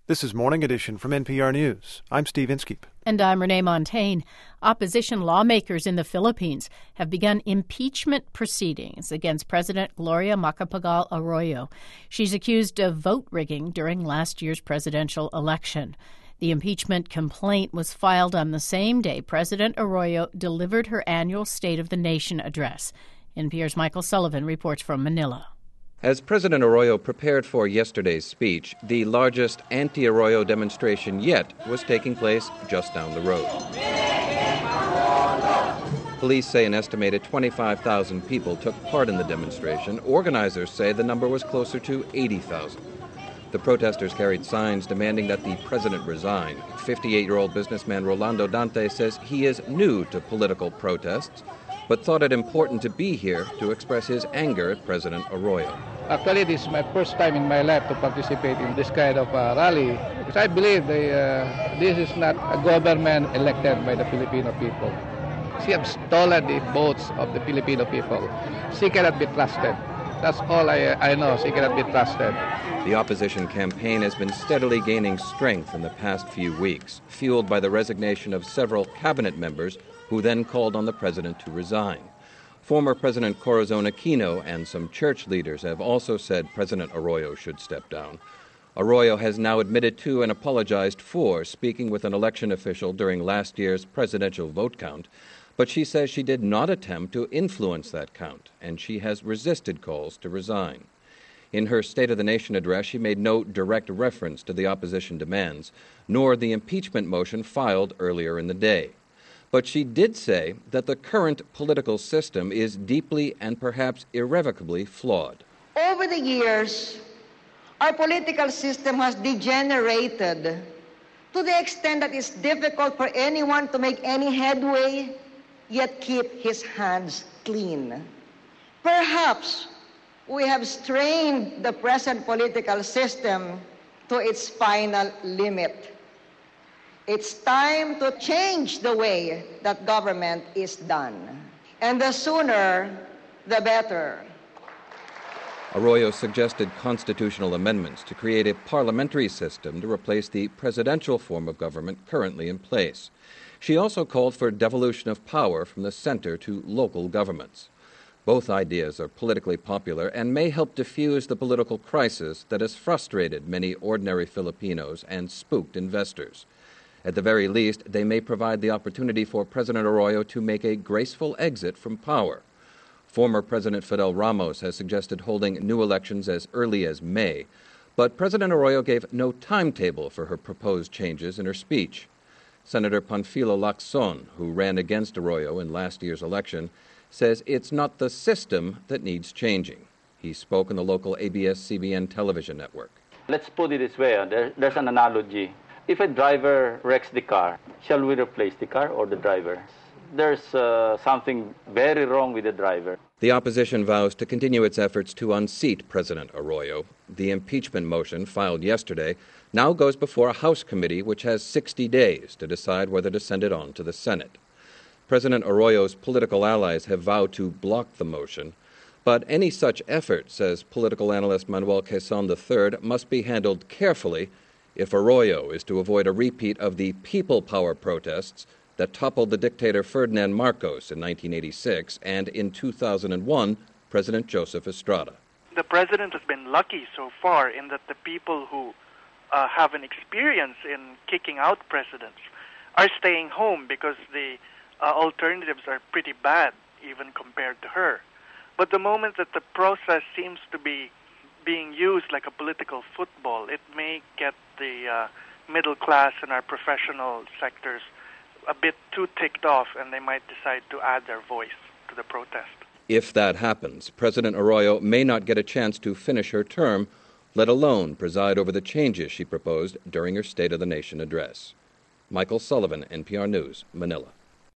This is Morning Edition from NPR News. I'm Steve Inskeep. And I'm Renee Montagne. Opposition lawmakers in the Philippines have begun impeachment proceedings against President Gloria Macapagal Arroyo. She's accused of vote rigging during last year's presidential election. The impeachment complaint was filed on the same day President Arroyo delivered her annual State of the Nation address. NPR's Michael Sullivan reports from Manila. As President Arroyo prepared for yesterday's speech, the largest anti-Arroyo demonstration yet was taking place just down the road. Police say an estimated 25,000 people took part in the demonstration. Organizers say the number was closer to 80,000. The protesters carried signs demanding that the president resign. 58-year-old businessman Rolando Dante says he is new to political protests, but thought it important to be here to express his anger at President Arroyo. Actually, this is my first time in my life to participate in this kind of rally, because I believe this is not a government elected by the Filipino people. She has stolen the votes of the Filipino people. She cannot be trusted. That's all I know. She cannot be trusted. The opposition campaign has been steadily gaining strength in the past few weeks, fueled by the resignation of several cabinet members who then called on the president to resign. Former President Corazon Aquino and some church leaders have also said President Arroyo should step down. Arroyo has now admitted to and apologized for speaking with an election official during last year's presidential vote count, but she says she did not attempt to influence that count, and she has resisted calls to resign. In her State of the Nation address, she made no direct reference to the opposition demands, nor the impeachment motion filed earlier in the day. But she did say that the current political system is deeply and perhaps irrevocably flawed. Over the years, our political system has degenerated to the extent that it's difficult for anyone to make any headway, yet keep his hands clean. Perhaps we have strained the present political system to its final limit. It's time to change the way that government is done. And the sooner, the better. Arroyo suggested constitutional amendments to create a parliamentary system to replace the presidential form of government currently in place. She also called for devolution of power from the center to local governments. Both ideas are politically popular and may help diffuse the political crisis that has frustrated many ordinary Filipinos and spooked investors. At the very least, they may provide the opportunity for President Arroyo to make a graceful exit from power. Former President Fidel Ramos has suggested holding new elections as early as May, but President Arroyo gave no timetable for her proposed changes in her speech. Senator Panfilo Lacson, who ran against Arroyo in last year's election, says it's not the system that needs changing. He spoke on the local ABS-CBN television network. Let's put it this way. There's an analogy. If a driver wrecks the car, shall we replace the car or the driver? There's something very wrong with the driver. The opposition vows to continue its efforts to unseat President Arroyo. The impeachment motion filed yesterday now goes before a House committee which has 60 days to decide whether to send it on to the Senate. President Arroyo's political allies have vowed to block the motion, but any such effort, says political analyst Manuel Quezon III, must be handled carefully if Arroyo is to avoid a repeat of the people power protests that toppled the dictator Ferdinand Marcos in 1986 and in 2001, President Joseph Estrada. The president has been lucky so far in that the people who have an experience in kicking out presidents are staying home because the alternatives are pretty bad even compared to her. But the moment that the process seems to be being used like a political football, it may get the middle class and our professional sectors a bit too ticked off, and they might decide to add their voice to the protest. If that happens, President Arroyo may not get a chance to finish her term, let alone preside over the changes she proposed during her State of the Nation address. Michael Sullivan, NPR News, Manila.